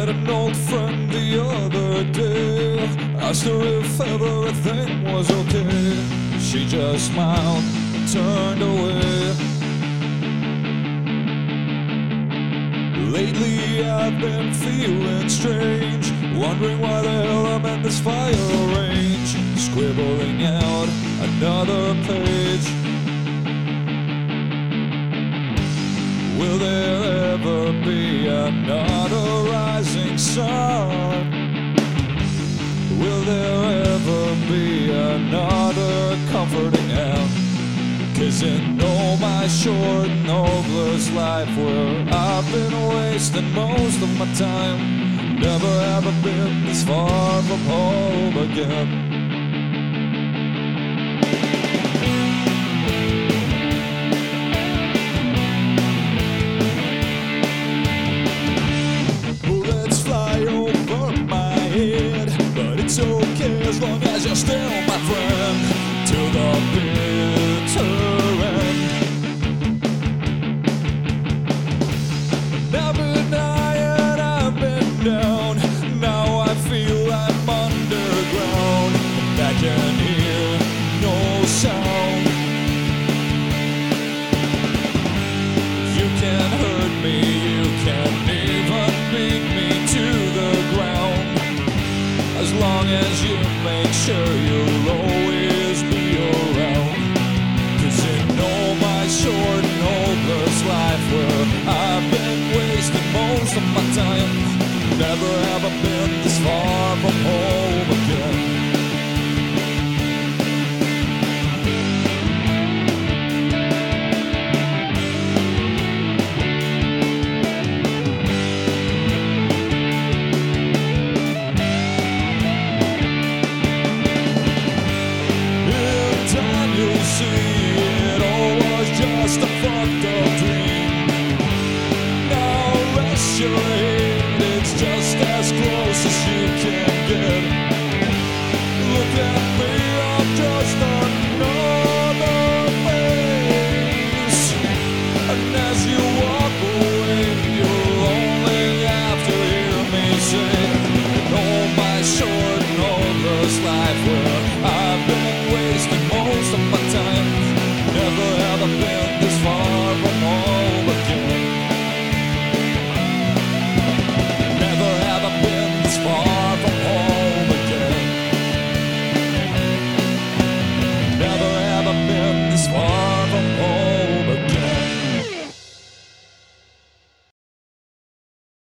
an old friend the other day. Asked her if everything was okay. She just smiled and turned away. Lately I've been feeling strange, wondering why the hell I'm in this fire range, scribbling out another page. Will there ever be another rising sun? Will there ever be another comforting hand? 'Cause in all my short and hopeless life, where I've been wasting most of my time, never have I been this far from home again. It's okay as long as you're still my friend till the bitter end. I've been high and I've been down. Now I feel I'm underground and I can hear no sound. You can hurt me, you can't even beat me to the ground, as long as you make sure you'll always be around. 'Cause in all my short and hopeless life, where I've been wasting most of my time, never have I been this far from home again. It all was just a fucked up dream. Now rest your head, it's just as close as you can get. Look at me, I'm just another face, and as you walk